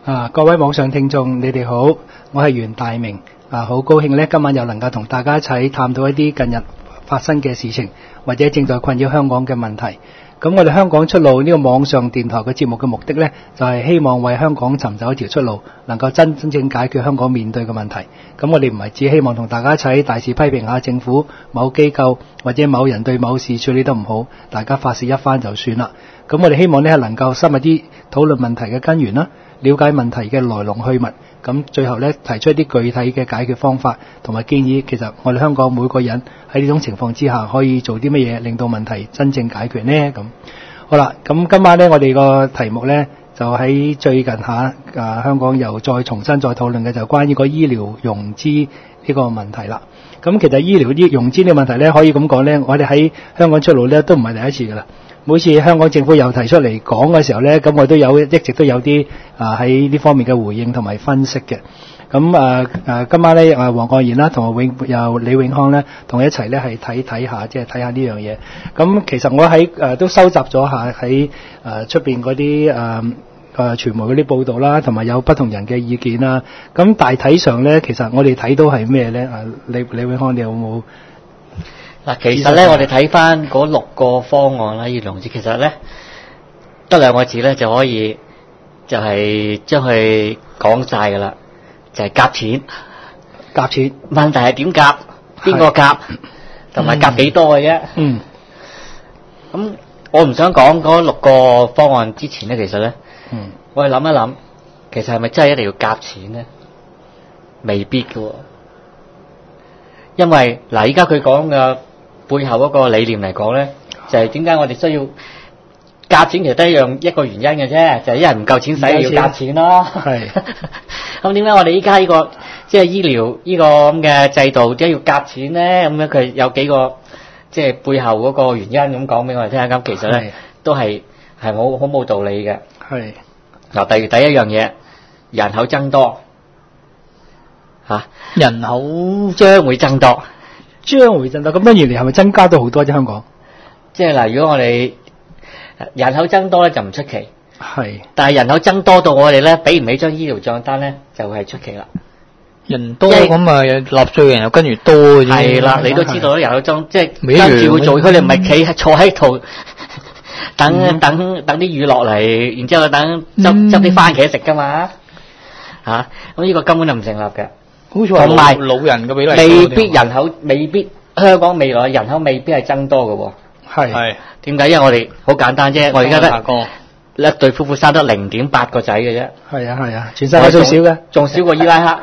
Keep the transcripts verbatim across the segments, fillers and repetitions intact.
啊，各位網上聽眾，你哋好，我係袁大明啊，好高興咧，今晚又能夠同大家一齊探討一啲近日發生嘅事情，或者正在困擾香港嘅問題。咁我哋香港出路呢個網上電台嘅節目嘅目的呢，就係希望為香港尋找一條出路，能夠真真正解決香港面對嘅問題。咁我哋唔係只希望同大家一齊大肆批評下政府、某機構或者某人對某事處理得唔好，大家發泄一番就算啦。咁我哋希望呢係能夠深入啲討論問題嘅根源啦，了解問題嘅來龍去脈，咁最後呢提出一啲具體嘅解決方法同埋建議。其實我哋香港每個人喺呢種情況之下可以做啲乜嘢，令到問題真正解決呢？咁好啦，咁今晚呢我哋個題目呢就喺最近下啊香港又再重新再討論嘅就關於個醫療融資呢個問題啦。咁其實醫療啲融資呢個問題呢，可以咁講呢，我哋喺香港出路呢都唔係第一次㗎啦。每次香港政府又提出嚟講嘅時候呢，咁我都有一直都有啲啊喺呢方面嘅回應同埋分析嘅。咁啊啊今晚呢啊黃國賢啦同埋永又李永康呢，同我一齊呢係睇睇下，即係睇下呢樣嘢。咁其實我喺誒、啊、都收集咗下喺誒出邊嗰啲誒誒傳媒嗰啲報道啦，同埋有不同人嘅意見啦。咁大體上呢，其實我哋睇到係咩呢？啊李李永康，你有冇？ 嗱，其實咧，我哋睇翻嗰六個方案啦，醫療融資其實咧得兩個字咧就可以就係將佢講晒噶啦，就係夾錢。 夾錢。 問題係點夾？邊個夾？同埋夾幾多嘅啫？ 嗯。 咁我唔想講嗰六個方案之前咧，其實咧， 嗯， 我哋諗一諗，其實係咪真係一定要夾錢咧？未必㗎喎，因為嗱，依家佢講嘅背後嗰個理念嚟講咧，就係點解我哋需要夾錢，其實都一樣一個原因嘅啫，就係、是、一人唔夠錢使要夾錢咯。係。咁點解我哋依家呢個即係、就是、醫療呢個咁嘅制度，點解要夾錢咧？咁樣佢有幾個即係、就是、背後嗰個原因咁講俾我哋聽下。咁其實咧都係係好好冇道理嘅。係。嗱，第第一樣嘢，人口增多嚇、啊，人口將會增多。 將會增多，咁多年嚟係咪增加到好多啫？香港即係嗱，如果我哋人口增多咧，就唔出奇。 係， 但係人口增多到我哋咧，俾唔起張醫療帳單咧，就係出奇啦。 人多咁啊，納稅人又跟住多嘅啫。 係啦，你都知道啦，人口增即係跟住會做，佢哋唔係企坐喺度等、嗯、等等啲雨落嚟，然之後等執執啲番茄食噶嘛嚇，咁呢個根本就唔成立嘅。 好似話老老人嘅比例未必人口未必香港未來人口未必係增多嘅喎。 係係點解？因為我哋好簡單啫，我而家得一對夫婦生得零點八個仔嘅啫。係啊係啊，全世界最少嘅，仲少過伊拉克。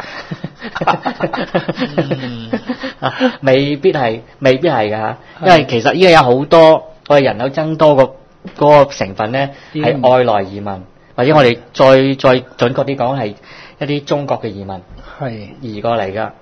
未必係未必係㗎嚇，因為其實依家有好多我哋人口增多個嗰個成分咧係外來移民，或者我哋再再準確啲講係一啲中國嘅移民。係移過嚟噶，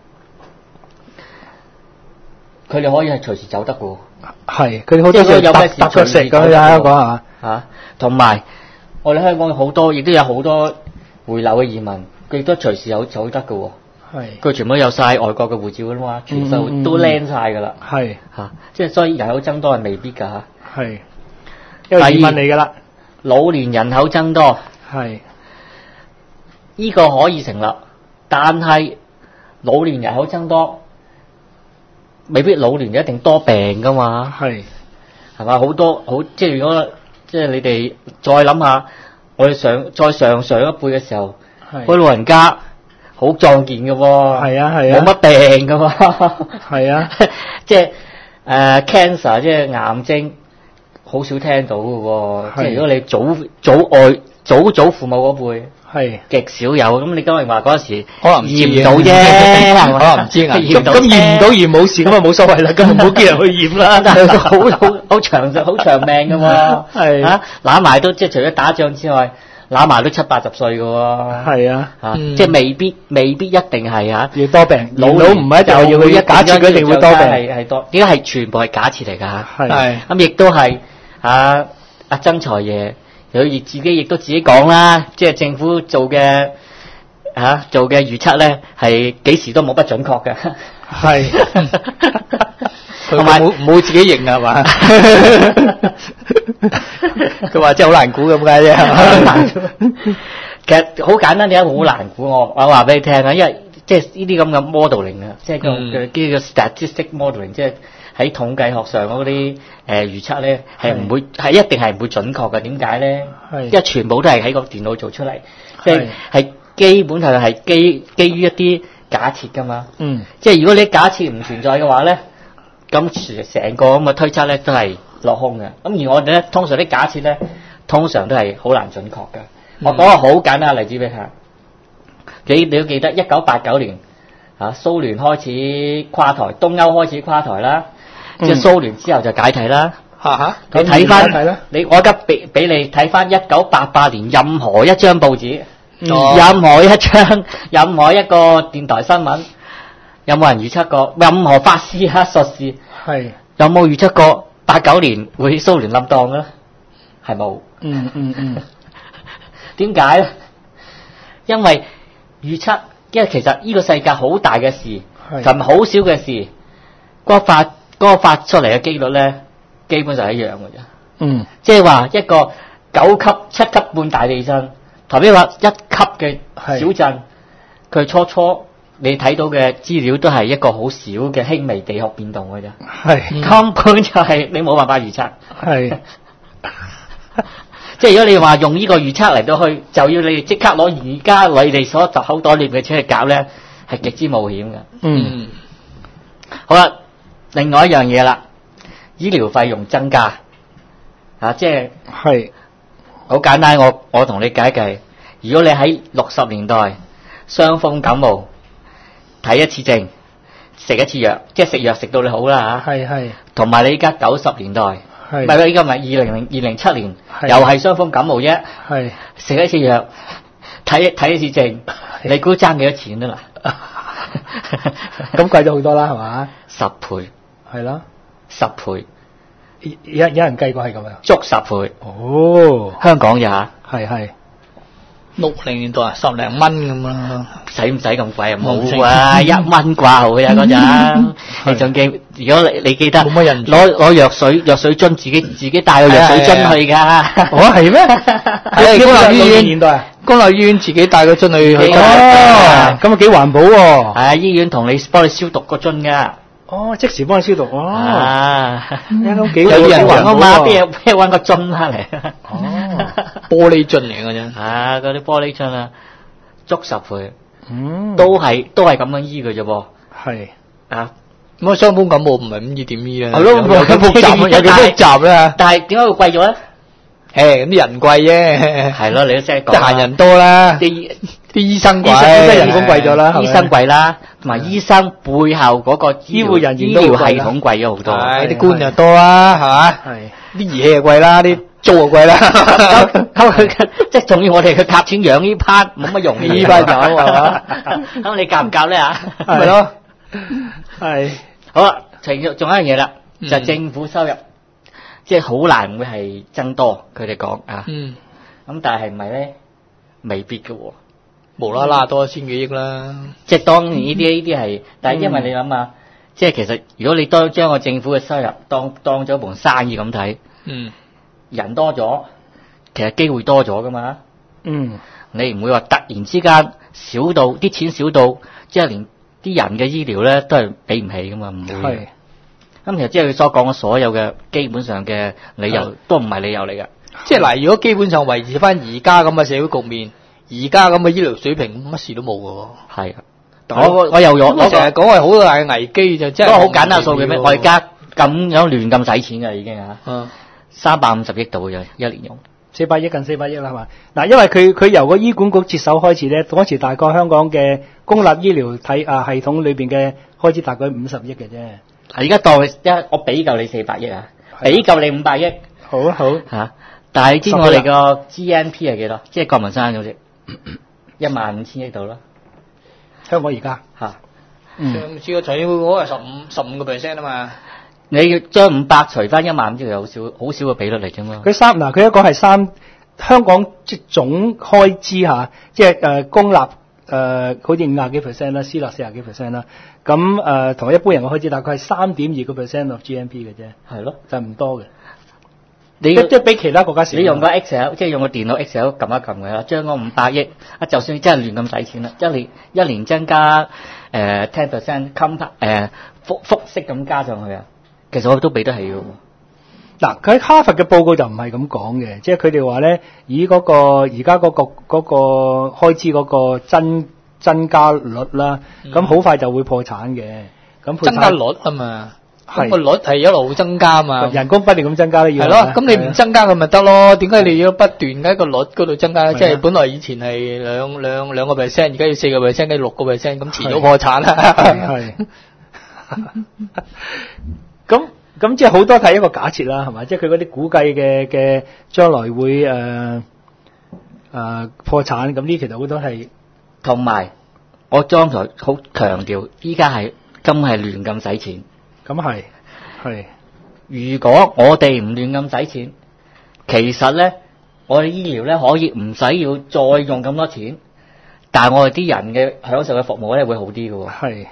佢哋可以係隨時走得嘅。係，佢哋好多時有咩事搭腳石咁樣香港嚇嚇。同埋我哋香港好多，亦都有好多回流嘅移民，佢亦都隨時有走得嘅。係，佢全部有晒外國嘅護照嘅嘛，全部都 land 晒㗎啦。係嚇，即係所以人口增多係未必㗎嚇。係，一個疑問嚟㗎啦。老年人口增多係，呢個可以成立。但係老年人口增多，未必老年一定多病噶嘛。係，係嘛？好多好即係如果即係你哋再諗下，我哋上再上上一輩嘅時候，嗰老人家好壯健嘅喎。係啊係啊，冇乜病嘅喎。係啊，即係誒 cancer 即係癌症，好少聽到嘅喎。即係如果你早早外早祖父母嗰輩。係極少有，咁你今日話嗰時可能驗唔到啫，可能唔知啊。咁咁驗唔到驗冇事，咁啊冇所謂啦，咁唔好叫人去驗啦。但係好好好長好長命噶喎，係啊，攬埋都即係除咗打仗之外，攬埋都七八十歲噶喎。係啊，嚇，即係未必未必一定係嚇要多病，老老唔係一定要佢一假設佢一定會多病，係係多，點解係全部係假設嚟㗎嚇？係咁亦都係啊阿曾財爺。佢亦自己亦都自己講啦，即係政府做嘅嚇、啊、做嘅預測咧，係幾時都冇不準確嘅。係，同埋冇冇自己認係嘛？佢話真係好難估咁解啫。 其實好簡單，點解好難估？我我話俾你聽啊，因為即係呢啲咁嘅 modeling 啊，即係個嘅叫做 statistic modeling，即係喺統計學上嗰啲誒預測咧係唔會係一定係唔會準確嘅。點解咧？因為全部都係喺個電腦做出嚟，即係係基本上係基基於一啲假設㗎嘛。嗯。即係如果你假設唔存在嘅話咧，咁成個咁嘅推測咧都係落空嘅。咁而我哋咧通常啲假設咧，通常都係好難準確嘅。我講個好簡單嘅例子俾你睇。你你都記得一九八九年啊，蘇聯開始跨台，東歐開始跨台啦，嗯、即係蘇聯之後就解體啦。嚇嚇，你睇翻你我而家俾俾你睇翻一九八八年任何一張報紙，嗯、任何一張，任何一個電台新聞，有冇人預測過？任何法師啊、術士，係有冇預測過八九年會蘇聯冧檔嘅咧？係冇。嗯嗯嗯。點解咧？因為預測，因為其實呢個世界好大嘅事，同埋好少嘅事，嗰、那個發嗰、那個發出嚟嘅機率咧，基本上係一樣嘅啫。嗯，即係話一個九級、七級半大地震，同埋話一級嘅小震，佢初初你睇到嘅資料都係一個好少嘅輕微地殼變動嘅啫。係根本就係你冇辦法預測。係。即係如果你話用呢個預測嚟到去，就要你即刻攞而家你哋所集口袋裏嘅車去搞咧，係極之冒險嘅。嗯，好啦，另外一樣嘢啦，醫療費用增加啊，即係係好簡單，我我同你計一計，如果你喺六十年代傷風感冒睇一次症，食一次藥，即係食藥食到你好啦嚇。係係，同埋你而家九十年代。唔係，依家咪二零零二零七年，又係傷風感冒啫。係食一次藥，睇睇一次症，你估爭幾多錢啊？啦， 咁貴咗好多啦，係嘛？ 十倍， 係咯， 十倍。 有有人計過係咁樣， 足十倍。 哦， 香港也係係六零年代啊，十零蚊咁啦， 使唔使咁貴啊？冇啊，一蚊掛號嘅嗰陣。你仲記？如果你你記得，冇乜人攞攞藥水藥水樽，自己自己帶個藥水樽去㗎。哦，係咩？ 喺公立醫院年代，公立醫院自己帶個樽去去。 哦，咁啊幾環保喎。係啊，醫院同你幫你消毒個樽㗎。 哦，即時幫你消毒。哦， 啊， 都幾有啲人揾我媽，邊邊揾個樽翻嚟？ 哦，玻璃樽嚟㗎啫。 啊，嗰啲玻璃樽啊，足十倍。嗯，都係都係咁樣醫嘅啫噃。係啊。 咁啊，傷風感冒唔係咁易點醫啊？ 係咯，有幾複雜，有幾複雜咧？但係點解會貴咗咧？ 誒，咁啲人貴啫。係咯，你都識講。 得閒人多啦，啲啲醫生貴，醫生人工貴咗啦， 醫生貴啦，同埋醫生背後嗰個醫護人員醫療系統貴咗好多。 係啲官就多啦，係嘛？係啲儀器又貴啦，啲租又貴啦。 咁即係仲要我哋去夾錢養呢班，冇乜用嘅。呢班有係嘛？咁你夾唔夾咧嚇？ 係咯。 係好啦，仲有仲有一樣嘢啦，就係政府收入，即係好難會係增多。佢哋講啊，嗯，咁但係係咪咧？未必嘅喎， 無啦啦多一千幾億啦。 即係當然呢啲呢啲係，但係因為你諗下，即係其實如果你當將個政府嘅收入當當咗盤生意咁睇，嗯，人多咗，其實機會多咗噶嘛，嗯，你唔會話突然之間少到啲錢少到，即係連啲人嘅醫療咧都係俾唔起噶嘛，唔會。係。咁其實即係佢所講嘅所有嘅基本上嘅理由都唔係理由嚟㗎。 即係嗱，如果基本上維持翻而家咁嘅社會局面，而家咁嘅醫療水平，乜事都冇㗎喎。 係。我我又用我成日講係好大嘅危機就真係。 不過好簡單數據咩？我而家咁樣亂咁使錢㗎已經嚇。嗯。三百五十億度嘅一年用。 四百億近四百億啦係嘛？嗱，因為佢佢由個醫管局接手開始咧，嗰時大概香港嘅公立醫療體啊系統裏邊嘅開支大概五十億嘅啫。 而家當一我俾夠你四百億啊，俾夠你五百億。 好啊好嚇，但係知我哋個 G N P 係幾多？即係國民生產總值一萬五千億度啦。 香港而家嚇， 上次個財政報告係十五十五個 percent 啊嘛。 你要將五百除翻一萬五，就好少好少嘅比率嚟啫嘛。 佢三嗱，佢一個係三香港即總開支嚇，即係誒公立誒、呃、好似五廿幾 percent 啦，私立四廿幾 percent 啦。咁誒同一般人嘅開支大概係三點二個 percent of G N P 嘅啫。係咯，就唔多嘅。 你即係比其他國家少。 你用個 Excel， 即係用個電腦 Excel 撳一撳嘅啦，將嗰五百億啊，就算你真係亂咁使錢啦，一年一年增加誒 ten percent compound 誒複複式咁加上去啊，其實我都俾得起嘅。 嗱，佢喺哈佛嘅報告就唔係咁講嘅，即係佢哋話咧，以嗰、嗰個而家嗰個嗰、嗰個開支嗰個增增加率啦，咁好、嗯、快就會破產嘅。咁增加率啊嘛，咁個率係一路增加嘛， 人工不斷咁增加咧，要係咯。咁你唔增加佢咪得咯？點解你要不斷喺個率嗰度增加咧？即係本來以前係兩兩兩個 percent， 而家要四個 percent， 跟住六個 percent， 咁遲早破產啦。 係。咁。咁即係好多睇一個假設啦，係嘛？即係佢嗰啲估計嘅嘅將來會誒誒、呃呃、破產，咁呢其實好多係同埋我剛才好強調，依家係根本係亂咁使錢。 咁係係。 如果我哋唔亂咁使錢，其實咧我哋醫療咧可以唔使要再用咁多錢，但係我哋啲人嘅享受嘅服務咧會好啲嘅喎。 係。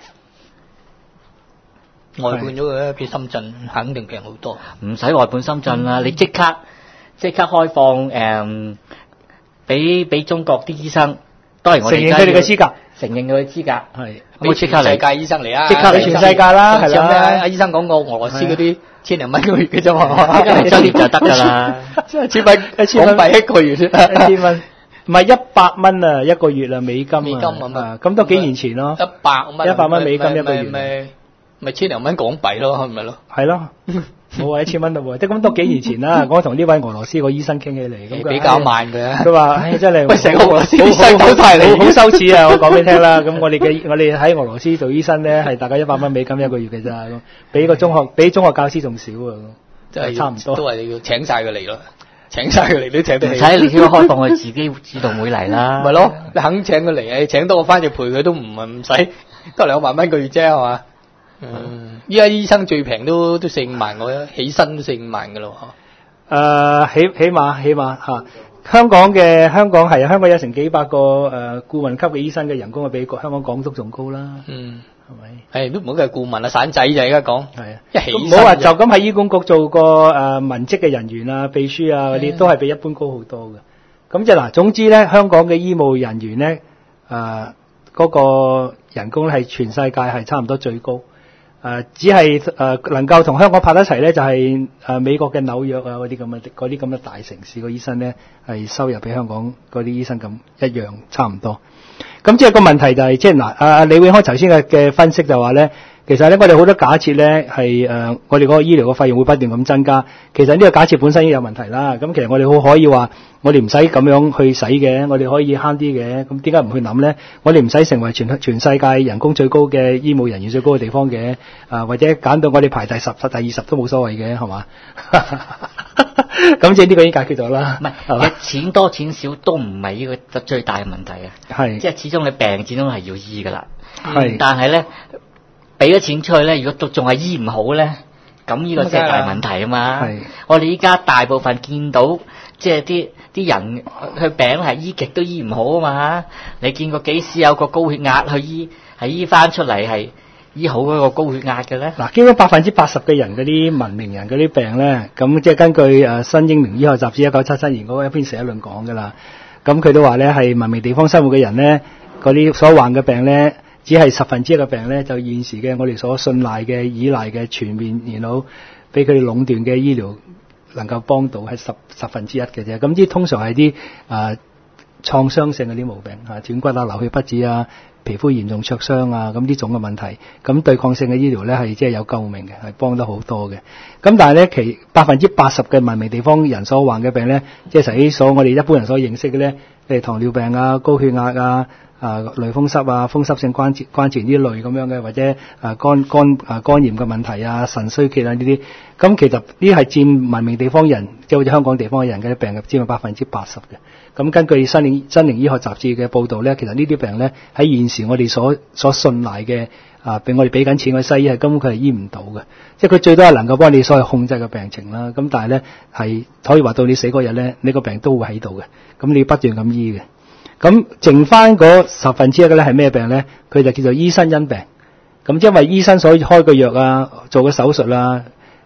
外判咗佢咧，比深圳肯定平好多。 唔使外判深圳啦，嗯、你即刻即刻開放誒，俾、嗯、俾中國啲醫生，當然我哋承認佢哋嘅資格， 承認佢嘅資格係， 俾全世界醫生嚟啊！ 即刻俾全世界啦，係啦。 阿醫生講過俄羅斯嗰啲千零蚊一個月嘅啫嘛， 即刻執業就得㗎啦， 即係千蚊一千蚊幣一個月， 一千蚊。唔係一百蚊啊，一個月啊，美金啊， 美金啊， 咁都幾年前咯， 一百蚊， 一百蚊美金一個月。 咪千零蚊港幣咯，係咪咯？ 係咯，冇話一千蚊咯喎，即係咁都幾年前啦。我同呢位俄羅斯個醫生傾起嚟，咁比較慢嘅。 佢話：唉，真係， 喂，成個俄羅斯醫生都晒你， 好羞恥啊！我講俾你聽啦。咁我哋嘅我哋喺俄羅斯做醫生咧，係大概一百蚊美金一個月嘅咋，比個中學比中學教師仲少啊， 即係差唔多。都係你要請晒佢嚟咯，請晒佢嚟都請得起。 唔使你只要開放佢自己自動會嚟啦。 咪咯，你肯請佢嚟，誒，請多個翻譯陪佢都唔係唔使，得兩萬蚊個月啫，係嘛？嗯，依家醫生最平都都四五萬，我起薪都四五萬噶咯嗬。 誒，起起碼起碼吓，香港嘅香港係香港有成幾百個誒顧問級嘅醫生嘅人工係比香港港督仲高啦。 嗯，係咪？ 係都唔好計顧問啊，散仔就而家講。係啊，一起唔好話就咁喺醫管局做個誒文職嘅人員啊、秘書啊嗰啲，都係比一般高好多嘅。咁即係嗱，總之咧，香港嘅醫務人員咧，誒嗰個人工咧係全世界係差唔多最高。誒、呃、只係誒、呃、能夠同香港拍得齊咧，就係、是、誒、呃、美國嘅紐約啊嗰啲咁嘅嗰啲咁嘅大城市個醫生咧，係收入比香港嗰啲醫生咁一樣差唔多。咁即係個問題就係、是、即係嗱，阿、呃、李永康頭先嘅嘅分析就話咧，其實咧我哋好多假設咧係誒我哋嗰個醫療嘅費用會不斷咁增加，其實呢個假設本身已經有問題啦。咁其實我哋好可以話，我哋唔使咁樣去使嘅，我哋可以慳啲嘅。咁點解唔去諗咧？我哋唔使成為全全世界人工最高嘅醫務人員最高嘅地方嘅，啊或者揀到我哋排第十、第二十都冇所謂嘅，係嘛？咁即係呢個已經解決咗啦。 唔係，其實錢多錢少都唔係呢個最大嘅問題啊。係，即係始終你病始終係要醫噶啦。係，但係咧俾咗錢出去咧，如果都仲係醫唔好咧，咁呢個先係大問題啊嘛。係，我哋依家大部分見到即係啲啲人佢病係醫極都醫唔好啊嘛。你見過幾時有個高血壓去醫係醫翻出嚟係醫好嗰個高血壓嘅咧？嗱，基本百分之八十嘅人嗰啲文明人嗰啲病咧，咁即係根據誒《新英明醫學雜誌》一九七七年嗰一篇社論講噶啦。咁佢都話咧係文明地方生活嘅人咧，嗰啲所患嘅病咧，只係十分之一嘅病咧，就現時嘅我哋所信賴嘅、依賴嘅全面，然後俾佢哋壟斷嘅醫療能夠幫到係十十分之一嘅啫。咁啲通常係啲誒創傷性嗰啲毛病嚇，斷骨啊、流血不止啊、皮膚嚴重灼傷啊，咁呢種嘅問題，咁對抗性嘅醫療咧係即係有救命嘅，係幫得好多嘅。咁但係咧，其百分之八十嘅文明地方人所患嘅病咧，即係實所我哋一般人所認識嘅咧，譬如糖尿病啊、高血壓啊、啊類風濕啊、風濕性關節關節呢類咁樣嘅，或者啊肝肝啊肝炎嘅問題啊、腎衰竭啊呢啲，咁其實呢係佔文明地方人，即係好似香港地方嘅人嘅病嘅佔百分之八十嘅。咁根據新寧新寧醫學雜誌嘅報導咧，其實呢啲病咧喺現時我哋所所信賴嘅啊，俾我哋俾緊錢嘅西醫係根本佢係醫唔到嘅，即係佢最多係能夠幫你所謂控制嘅病情啦。咁但係咧係可以話到你死嗰日咧，你個病都會喺度嘅。咁你要不斷咁醫嘅。咁剩翻嗰十分之一嘅咧係咩病咧？佢就叫做醫生因病。咁因為醫生所以開個藥啊，做個手術啊，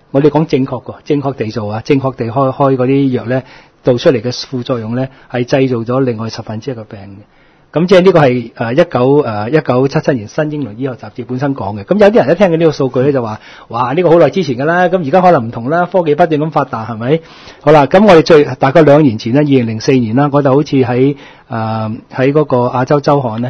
我哋講正確個，正確地做啊，正確地開開嗰啲藥咧，導出嚟嘅副作用咧，係製造咗另外十分之一個病嘅。咁即係呢個係誒一九誒一九七七年新英倫醫學雜誌本身講嘅。咁有啲人一聽到呢個數據咧就話：哇！呢個好耐之前㗎啦，咁而家可能唔同啦，科技不斷咁發達，係咪？好啦，咁我哋最大概兩年前咧，二零零四年啦，我就好似喺誒喺嗰個亞洲週刊咧。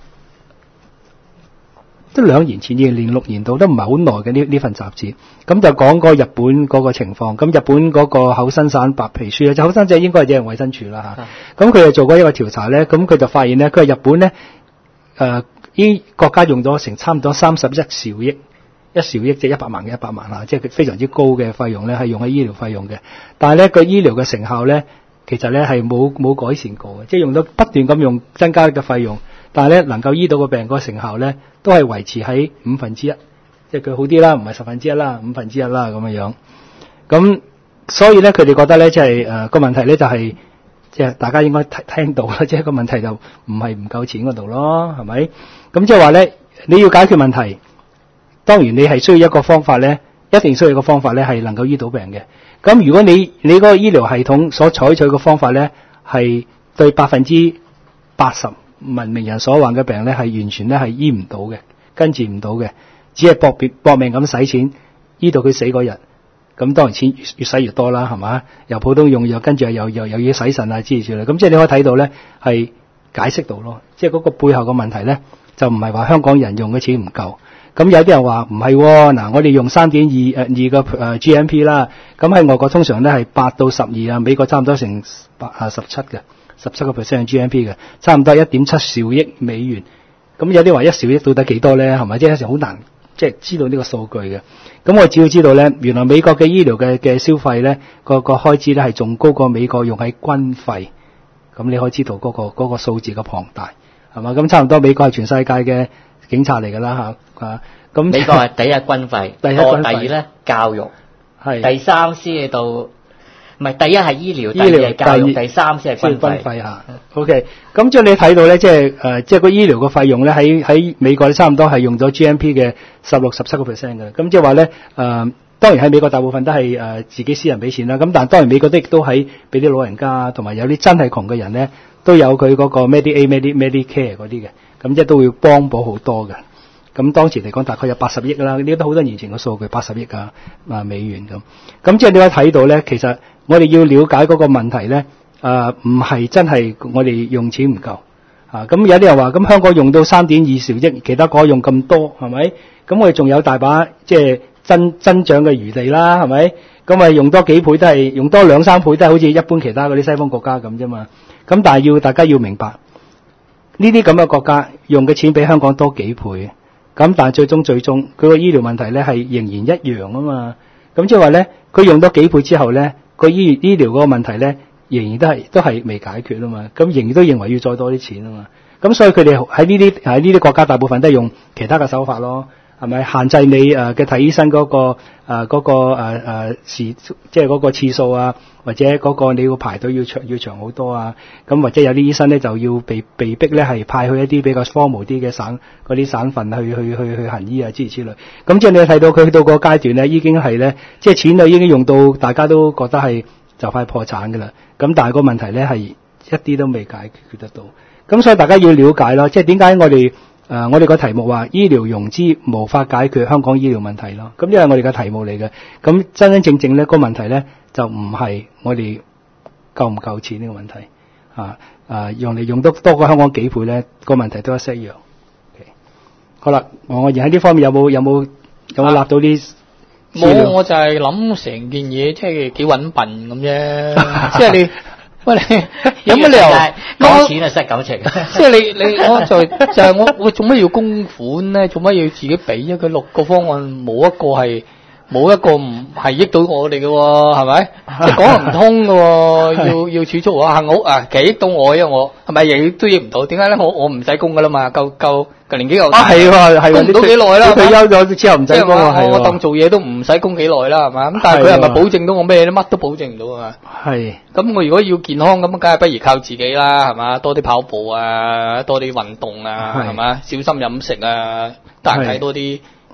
都兩年前，二零零六年度都唔係好耐嘅呢呢份雜誌，咁就講個日本嗰個情況。咁日本嗰個厚生省白皮書咧，就厚生者應該係人衛生署啦嚇。咁佢就做過一個調查咧，咁佢就發現咧，佢話日本咧誒依國家用咗成差唔多三十一兆億，一兆億即係一百萬嘅一百萬啊，即係非常之高嘅費用咧，係用喺醫療費用嘅。但係咧個醫療嘅成效咧，其實咧係冇冇改善過嘅，即係用咗不斷咁用增加嘅費用。但係咧，能夠醫到個病嗰個成效咧，都係維持喺五分之一，即係佢好啲啦，唔係十分之一啦，五分之一啦咁樣樣。咁所以咧，佢哋覺得咧，即係誒個問題咧，就係即係大家應該聽聽到啦，即係個問題就唔係唔夠錢嗰度咯，係咪？咁即係話咧，你要解決問題，當然你係需要一個方法咧，一定需要一個方法咧，係能夠醫到病嘅。咁如果你你嗰個醫療系統所採取嘅方法咧，係對百分之八十文明人所患嘅病咧，係完全咧係醫唔到嘅，根治唔到嘅，只係搏別搏命咁使錢，醫到佢死嗰日。咁當然錢越越使越多啦，係嘛？由普通用藥，跟住又又又要洗腎啊之類之類。咁即係你可以睇到咧，係解釋到咯。即係嗰個背後嘅問題咧，就唔係話香港人用嘅錢唔夠。咁有啲人話唔係喎，嗱我哋用三點二誒二嘅誒 G M P 啦，咁喺外國通常咧係八到十二啊，美國差唔多成八啊十七嘅。十七個 percent 嘅 G M P 嘅，差唔多一點七兆億美元。咁有啲話一兆億到底幾多咧？係咪？即係有時好難即係知道呢個數據嘅。咁我只要知道咧，原來美國嘅醫療嘅嘅消費咧，個個開支咧係仲高過美國用喺軍費。咁你可以知道嗰、嗰個嗰、嗰個數字嘅龐大，係嘛？咁差唔多美國係全世界嘅警察嚟㗎啦嚇啊！咁美國係第一軍費， 第一軍費， 第二咧教育， 係第三先係到。唔係第一係醫療， 醫療第二係教育，第三先係軍費。 軍費嚇。OK，咁即係你睇到咧，即係誒，即係個醫療嘅費用咧，喺喺美國咧，差唔多係用咗 G M P 嘅十六、十七個 percent 嘅。咁即係話咧，誒、呃，當然喺美國大部分都係誒、呃、自己私人俾錢啦。咁但係當然美國都亦都喺俾啲老人家同埋有啲真係窮嘅人咧，都有佢嗰個 Medi-A、Medi Medicare 嗰啲嘅。咁即係都會幫補好多嘅。咁當時嚟講大概有八十億啦，呢啲都好多年前嘅數據，八十億啊啊美元咁。咁即係你可以睇到咧，其實我哋要了解嗰個問題咧，誒唔係真係我哋用錢唔夠啊。咁有啲人話，咁香港用到三點二兆億，其他國用咁多，係咪？咁我哋仲有大把即係增增長嘅餘地啦，係咪？咁咪用多幾倍都係用多兩三倍都係好似一般其他嗰啲西方國家咁啫嘛。咁但係要大家要明白，呢啲咁嘅國家用嘅錢比香港多幾倍。咁但係最終最終佢個醫療問題咧係仍然一樣啊嘛，咁即係話咧佢用多幾倍之後咧個醫醫療嗰個問題咧仍然都係都係未解決啊嘛，咁仍然都認為要再多啲錢啊嘛，咁所以佢哋喺呢啲喺呢啲國家大部分都係用其他嘅手法咯，係咪限制你誒嘅睇醫生嗰個誒嗰個誒誒時即係嗰個次數啊，或者嗰個你要排隊要長要長好多啊，咁或者有啲醫生咧就要被被逼咧係派去一啲比較荒蕪啲嘅省嗰啲省份去去去去行醫啊之類之類，咁即係你睇到佢去到個階段咧已經係咧即係錢就已經用到大家都覺得係就快破產㗎啦，咁但係個問題咧係一啲都未解決得到，咁所以大家要了解咯，即係點解我哋誒、呃，我哋個題目話醫療融資無法解決香港醫療問題咯，咁呢係我哋嘅題目嚟嘅。咁真真正正咧、個問題咧就唔係我哋夠唔夠錢呢個問題啊啊，用嚟用得多過香港幾倍咧，個問題都一式一樣。Okay. 好啦，我而喺呢方面有冇有冇有冇立到啲？ 冇、啊，我就係諗成件嘢，即係幾揾笨咁啫。即係你。喂，你有乜理由講錢啊失感情？ 即係你你我就就係我我做乜要供款咧？做乜要自己俾啊？佢六個方案冇一個係冇一個唔係益到我哋嘅喎，係咪？即係講唔通嘅喎，要要儲蓄啊！幸好啊，其實益到我，因為我係咪亦都益唔到？點解咧？我我唔使供噶啦嘛，夠夠夠年紀又啊係喎係喎， 供唔到幾耐啦？ 退休咗之後唔使供啊，係我當做嘢都唔使供幾耐啦，係嘛？咁但係佢係咪保證到我咩咧？乜都保證唔到啊！ 係。 咁我如果要健康咁，梗係不如靠自己啦，係嘛？多啲跑步啊，多啲運動啊，係嘛？小心飲食啊，得閒睇多啲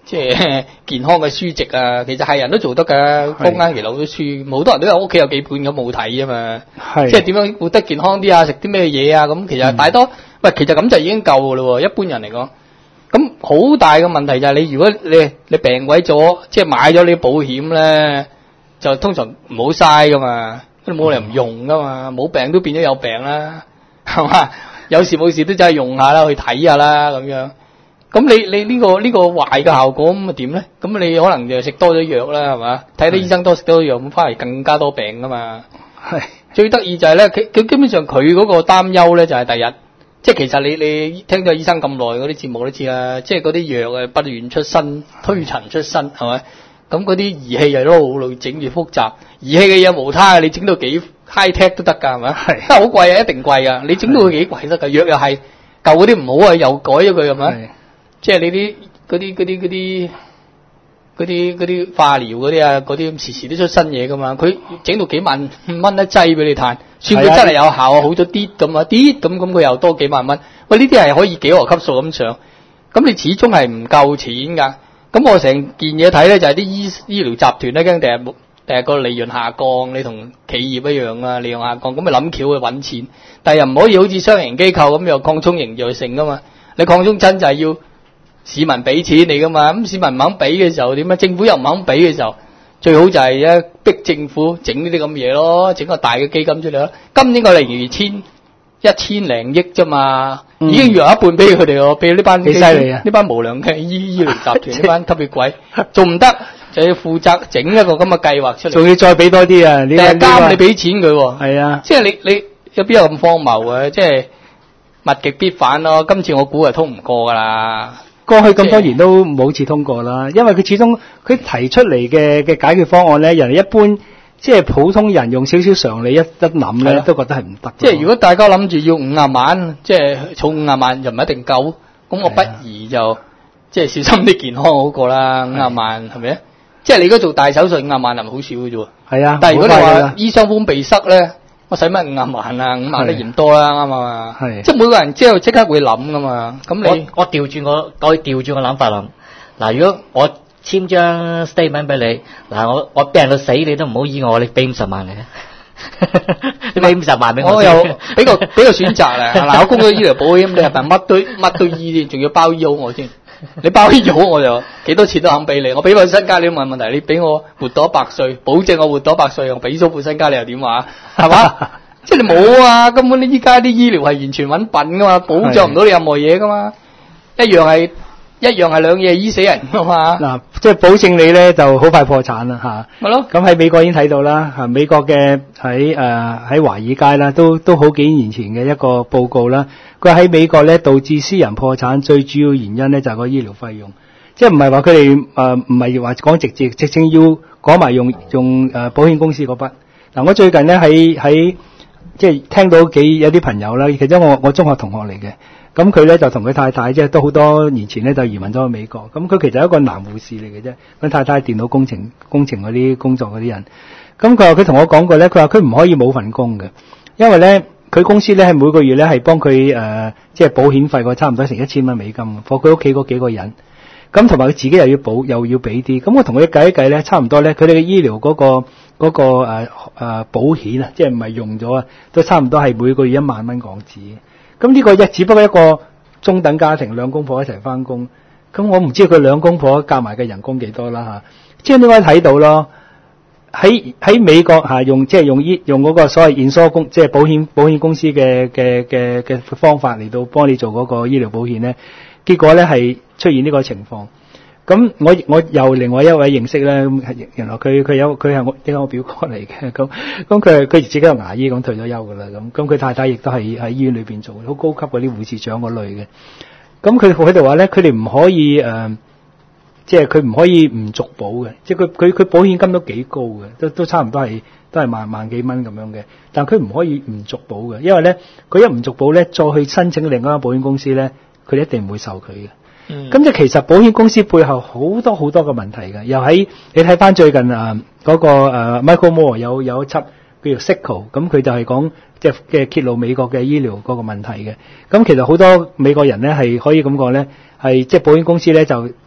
即係健康嘅書籍啊，其實係人都做得㗎。坊間其實好多書，好多人都有屋企有幾本咁冇睇啊嘛。係即係點樣活得健康啲啊？食啲咩嘢啊？咁其實大多喂、嗯，其實咁就已經夠㗎咯喎。一般人嚟講，咁好大嘅問題就係你如果你你病鬼咗，即係買咗你保險咧，就通常唔好嘥㗎嘛。都冇理由唔用噶嘛，冇病都變咗有病啦，係嘛？有事冇事都真係用下啦，去睇下啦咁樣。咁你你呢、這個呢、這個壞嘅效果咁啊點咧？咁你可能就食多咗藥啦，係嘛？睇啲醫生多食多咗藥，咁翻嚟更加多病噶嘛。係最得意就係咧，佢佢基本上佢嗰個擔憂咧就係第日，即係其實你你聽咗醫生咁耐嗰啲節目都知啦，即係嗰啲藥啊不斷出新推陳出新，係咪？咁嗰啲儀器又都好耐整住複雜，儀器嘅嘢無他，你整到幾 high tech 都得㗎，係咪？係，真係好貴啊，一定貴㗎。你整到佢幾貴得㗎？藥又係舊嗰啲唔好啊，又改咗佢係咪？即係你啲嗰啲嗰啲嗰啲嗰啲嗰啲化療嗰啲啊，嗰啲時時都出新嘢㗎嘛。佢整到幾萬蚊一劑俾你嘆，算佢真係有效啊，好咗啲咁啊，啲咁咁佢又多幾萬蚊。喂，呢啲係可以幾何級數咁上，咁你始終係唔夠錢㗎。咁我成件嘢睇咧，就係啲醫醫療集團咧，驚第日第日個利潤下降，你同企業一樣啊，利潤下降，咁咪諗橋去揾錢，但係又唔可以好似商營機構咁又擴充營業性噶嘛？你擴充真就係要市民俾錢你噶嘛？咁市民唔肯俾嘅時候點啊？政府又唔肯俾嘅時候，最好就係咧逼政府整呢啲咁嘢咯，整個大嘅基金出嚟咯。今年個例如千一千零億啫嘛。已經讓一半俾佢哋咯，俾呢班幾犀利啊！呢班無良嘅醫醫療集團，呢班吸血鬼，仲唔得就要負責整一個咁嘅計劃出嚟，仲要再俾多啲啊！你係監你俾錢佢喎，係啊，即係你你有邊有咁荒謬啊？即係物極必反咯。今次我估係通唔過噶啦，過去咁多年都冇次通過啦，因為佢始終佢提出嚟嘅嘅解決方案咧，人哋一般。即係普通人用少少常理一一諗咧，都覺得係唔得。即係如果大家諗住要五十萬，即係儲五十萬又唔一定夠，咁我不如就即係小心啲健康好過啦。五十萬係咪啊？即係你如果做大手術五十萬係咪好少嘅啫？係啊。但係如果你話醫生封鼻塞咧，我使乜五十萬啊？五萬都嫌多啦，啱嘛？係。即係每個人之後即刻會諗噶嘛。咁你我我調轉我我調轉個諗法諗。嗱，如果我簽張 statement 俾你，嗱我我病到死你都唔好醫我，你俾五十萬你啊！你俾五十萬俾我，我又俾個俾個選擇啦。嗱，我供咗醫療保險，你係咪乜都乜都醫添，仲要包醫好我先？你包醫好我就幾多錢都肯俾你，我俾份身家你都冇問題，你俾我活到一百歲，保證我活到一百歲，我俾咗副身家你又點話？係嘛？即係你冇啊！根本你依家啲醫療係完全揾笨噶嘛，保障唔到你任何嘢噶嘛，一樣係。一樣係兩嘢醫死人噶嘛？嗱，即係保證你咧就好快破產啦嚇。咪咯。咁喺美國已經睇到啦嚇，美國嘅喺誒喺華爾街啦，都都好幾年前嘅一個報告啦。佢喺美國咧導致私人破產最主要原因咧就係個醫療費用，即係唔係話佢哋誒唔係話講直接，直情要講埋用用誒保險公司嗰筆。嗱，我最近咧喺喺即係聽到幾有啲朋友啦，其實我我中學同學嚟嘅。咁佢咧就同佢太太即係都好多年前咧就移民咗去美國。咁佢其實係一個男護士嚟嘅啫，佢太太係電腦工程工程嗰啲工作嗰啲人。咁佢話佢同我講過咧，佢話佢唔可以冇份工嘅，因為咧佢公司咧係每個月咧係幫佢誒即係保險費個差唔多成一千蚊美金，貨佢屋企嗰幾個人。咁同埋佢自己又要保又要俾啲。咁我同佢計一計咧，差唔多咧佢哋嘅醫療嗰個嗰個誒誒保險啊，即係唔係用咗啊，都差唔多係每個月一萬蚊港紙。咁呢個一只不過一個中等家庭，兩公婆一齊翻工，咁我唔知佢兩公婆夾埋嘅人工幾多啦吓，即係你可以睇到咯。喺喺美國吓用即係用醫用嗰個所謂 insure 公即係保險保險公司嘅嘅嘅嘅方法嚟到幫你做嗰個醫療保險咧，結果咧係出現呢個情況。咁我我又另外一位認識咧，原來佢佢有佢係我應該我表哥嚟嘅，咁咁佢佢自己係牙醫咁退咗休噶啦，咁咁佢太太亦都係喺醫院裏邊做，好高級嗰啲護士長嗰類嘅。咁佢喺度話咧，佢哋唔可以誒，即係佢唔可以唔續保嘅，即係佢佢佢保險金都幾高嘅，都都差唔多係都係萬萬幾蚊咁樣嘅，但佢唔可以唔續保嘅，因為咧佢一唔續保咧，再去申請另一間保險公司咧，佢哋一定唔會受佢嘅。咁即係其實保險公司背後好多好多嘅問題嘅，又喺你睇翻最近啊嗰、那個誒、啊、Michael Moore 有有一輯叫做 Sickle， 咁佢就係講即係嘅揭露美國嘅醫療嗰個問題嘅。咁其實好多美國人咧係可以咁講咧，係即係保險公司咧就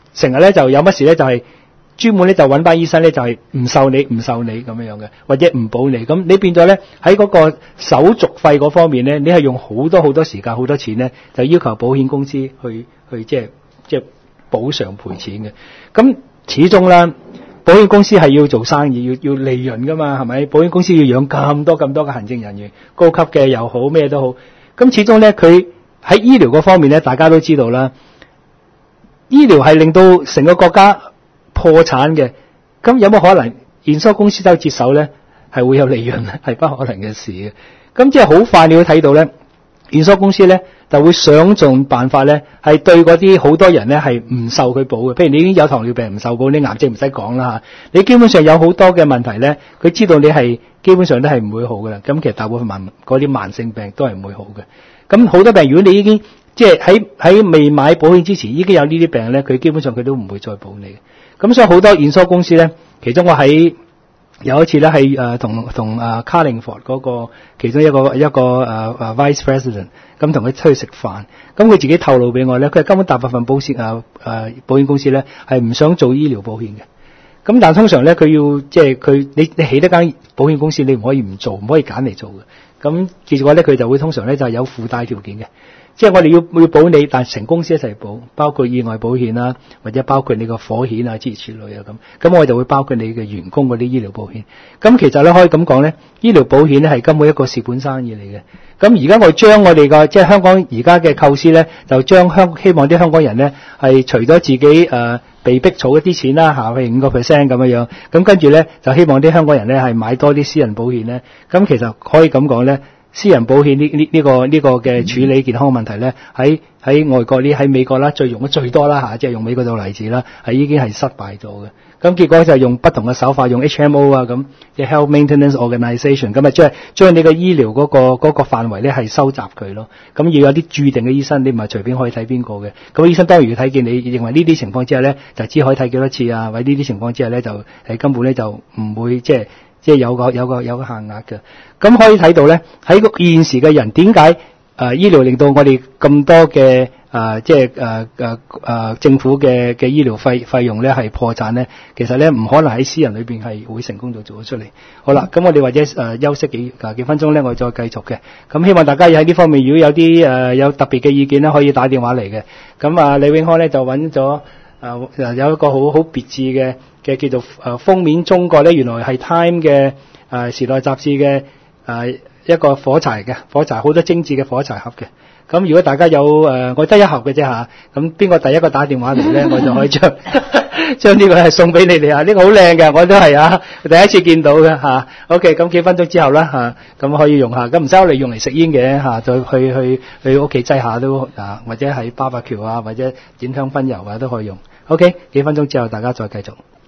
成日咧就有乜事咧就係、是、專門咧就揾班醫生咧就係、是、唔受理唔受理咁樣樣嘅，或者唔保你。咁你變咗咧喺嗰個手續費嗰方面咧，你係用好多好多時間好多錢咧，就要求保險公司去去即係即係補償賠錢嘅。咁始終啦，保險公司係要做生意，要要利潤噶嘛，係咪？保險公司要養咁多咁多嘅行政人員，高級嘅又好，咩都好。咁始終咧，佢喺醫療嗰方面咧，大家都知道啦。醫療係令到成個國家破產嘅，咁有冇可能驗收公司都接手咧？係會有利潤，係不可能嘅事嘅。咁即係好快，你會睇到咧，驗收公司咧就會想盡辦法咧，係對嗰啲好多人咧係唔受佢保嘅。譬如你已經有糖尿病唔受保，你癌症唔使講啦嚇。你基本上有好多嘅問題咧，佢知道你係基本上都係唔會好嘅啦。咁其實大部分慢嗰啲慢性病都係唔會好嘅。咁好多病，如果你已經即係喺喺未買保險之前已經有呢啲病咧，佢基本上佢都唔會再保你嘅。咁所以好多驗收公司咧，其中我喺有一次咧係誒同同誒 Carlingford 嗰個其中一個一個誒誒、uh, Vice President 咁同佢出去食飯，咁佢自己透露俾我咧，佢係根本大部分保險誒誒保險公司咧係唔想做醫療保險嘅。咁但係通常咧佢要即係佢你你起得間保險公司，你唔可以唔做，唔可以揀嚟做嘅。咁結果咧佢就會通常咧就係有附帶條件嘅。即係我哋要要保你，但係成公司一齊保，包括意外保險啦，或者包括你個火險啊、諸如此類啊咁。咁我就會包括你嘅員工嗰啲醫療保險。咁其實咧可以咁講咧，醫療保險咧係根本一個蝕本生意嚟嘅。咁而家我將我哋個即係香港而家嘅構思咧，就將香希望啲香港人咧係除咗自己誒、呃、被逼儲一啲錢啦嚇，譬如五個 percent 咁樣樣。咁跟住咧就希望啲香港人咧係買多啲私人保險咧。咁其實可以咁講咧。私人保險呢呢呢個呢、這個嘅處理健康問題咧，喺喺外國呢喺美國啦，最用得最多啦嚇，即係用美國做例子啦，係已經係失敗咗嘅。咁結果就係用不同嘅手法，用 H M O 啊咁，即係 Health Maintenance Organisation， 咁啊即係將你嘅醫療嗰、那個嗰、那個範圍咧係收窄佢咯。咁要有啲註定嘅醫生，你唔係隨便可以睇邊個嘅。咁醫生當然要睇見你認為呢啲情況之下咧，就只可以睇幾多次啊，或者呢啲情況之下咧就係根本咧就唔會即係。即係有個有個有個限額嘅，咁可以睇到咧喺個現時嘅人點解誒醫療令到我哋咁多嘅誒、呃、即係誒誒誒政府嘅嘅醫療費費用咧係破產咧？其實咧唔可能喺私人裏邊係會成功到做咗出嚟。好啦，咁我哋或者誒、呃、休息幾誒幾分鐘咧，我再繼續嘅。咁希望大家喺呢方面如果有啲誒、呃、有特別嘅意見咧，可以打電話嚟嘅。咁啊，李永康咧就揾咗誒有一個好好別緻嘅。嘅叫做誒、呃、封面中國咧，原來係 Time 嘅誒、呃、時代雜誌嘅誒、呃、一個火柴嘅火柴，好多精緻嘅火柴盒嘅。咁如果大家有誒、呃，我得一盒嘅啫嚇。咁邊個第一個打電話嚟咧，我就可以將將呢個係送俾你哋啊！呢、這個好靚嘅，我都係啊第一次見到嘅嚇、啊。OK，咁幾分鐘之後啦嚇，咁、啊、可以用下。咁唔使我哋用嚟食煙嘅嚇，再去去去屋企擠下都啊，或者喺 barbecue 啊，或者點香薰油啊都可以用。OK，幾分鐘之後大家再繼續。